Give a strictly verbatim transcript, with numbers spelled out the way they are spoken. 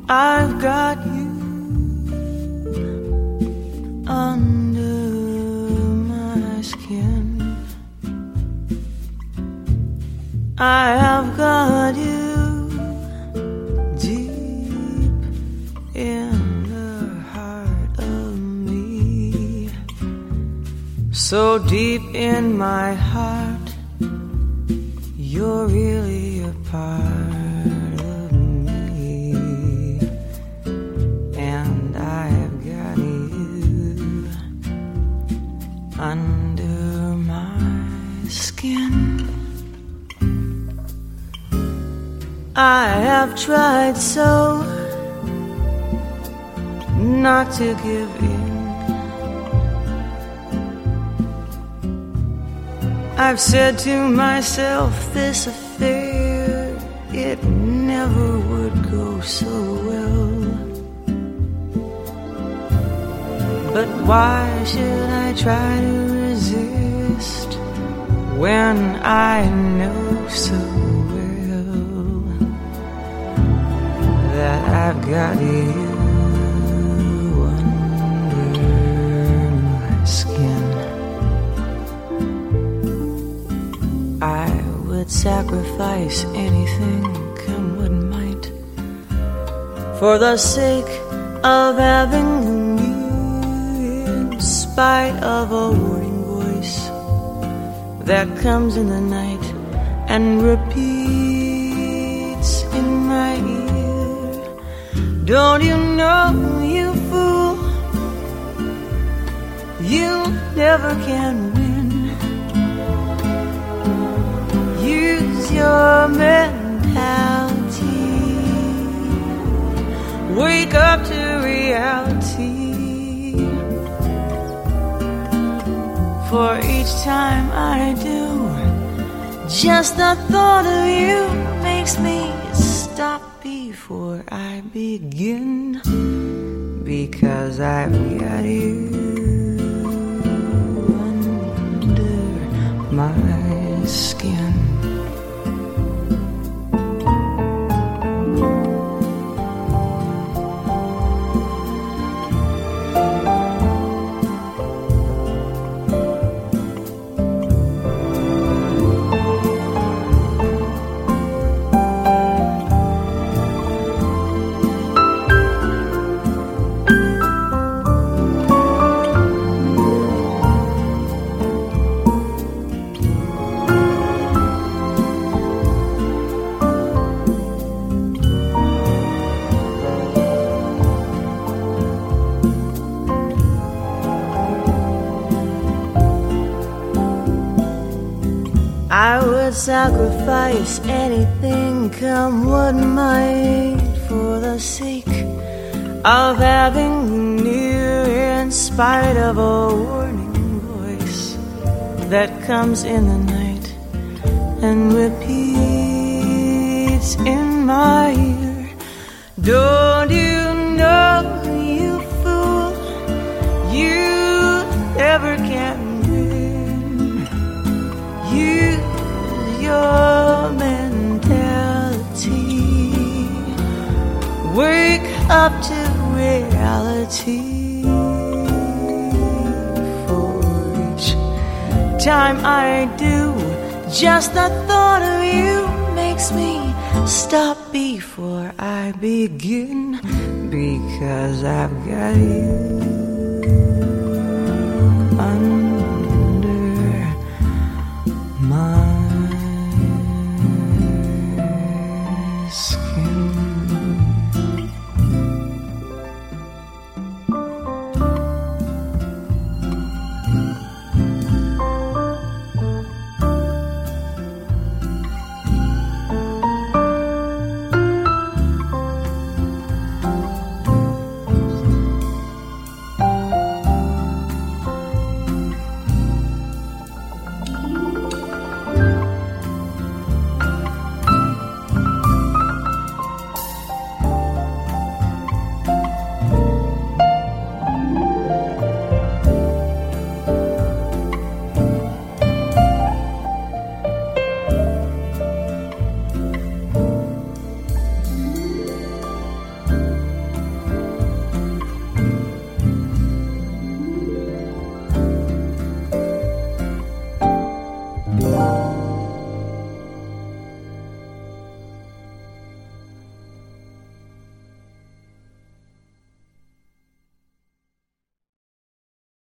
I've got you under my skin. I have got you deep in the heart of me, so deep in my heart, you're really a part of me, and I have got you under my skin. I have tried so not to give in. I've said to myself, this affair, it never would go so well. But why should I try to resist when I know so well that I've got you under my skin? I would sacrifice anything, come what might, for the sake of having you, in spite of a warning voice that comes in the night and repeats in my ear. Don't you know, you fool, you never can win. Use your mentality, wake up to reality. For each time I do, just the thought of you makes me stop before I begin, because I've got you under my skin. I would sacrifice anything, come what might, for the sake of having you near, in spite of a warning voice that comes in the night and repeats in my ear. Don't you know, you fool, you never can win. Use your mentality, wake up to reality. For each time I do, just the thought of you makes me stop before I begin, because I've got you under my skin.